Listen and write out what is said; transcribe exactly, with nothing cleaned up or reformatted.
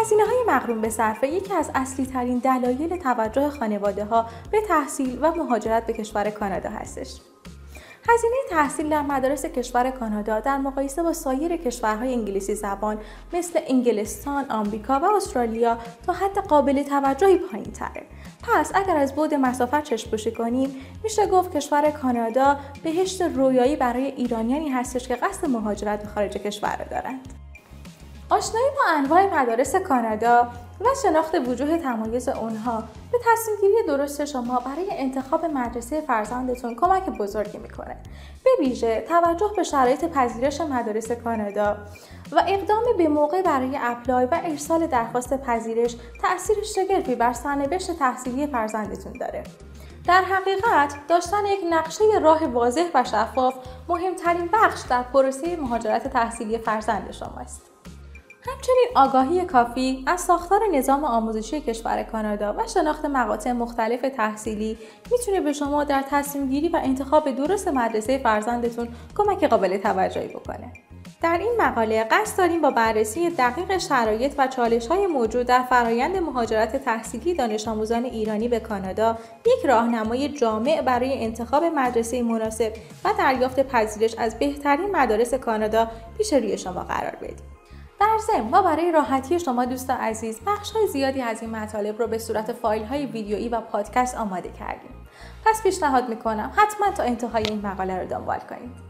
هزینه‌های مقرون به صرفه یکی از اصلی ترین دلایل توجه خانواده‌ها به تحصیل و مهاجرت به کشور کانادا هستش. هزینه تحصیل در مدارس کشور کانادا در مقایسه با سایر کشورهای انگلیسی زبان مثل انگلستان، آمریکا و استرالیا تا حد قابل توجهی پایین‌تره. پس اگر از بعد مسافت چشم‌پوشی کنیم، میشه گفت کشور کانادا بهشت رویایی برای ایرانیانی هستش که قصد مهاجرت به خارج کشور را دارند. آشنایی با انواع مدارس کانادا و شناخت وجوه تمایز اونها به تصمیم‌گیری درست شما برای انتخاب مدرسه فرزندتون کمک بزرگی میکنه. به ویژه توجه به شرایط پذیرش مدارس کانادا و اقدام به موقع برای اپلای و ارسال درخواست پذیرش تأثیر شگرفی بر سرنوشت تحصیلی فرزندتون داره. در حقیقت داشتن یک نقشه راه واضح و شفاف مهمترین بخش در پروسه مهاجرت تحصیلی فرزند شماست. همچنین آگاهی کافی از ساختار نظام آموزشی کشور کانادا و شناخت مقاطع مختلف تحصیلی میتونه به شما در تصمیم گیری و انتخاب درست مدرسه فرزندتون کمک قابل توجهی بکنه. در این مقاله قصد داریم با بررسی دقیق شرایط و چالش‌های موجود در فرایند مهاجرت تحصیلی دانش آموزان ایرانی به کانادا یک راهنمای جامع برای انتخاب مدرسه مناسب و دریافت پذیرش از بهترین مدارس کانادا پیش روی شما قرار بدیم. در ضمن ما برای راحتی شما دوستان عزیز بخش‌های زیادی از این مطالب رو به صورت فایل‌های ویدیویی و پادکست آماده کردیم. پس پیشنهاد می‌کنم حتما تا انتهای این مقاله رو دنبال کنید.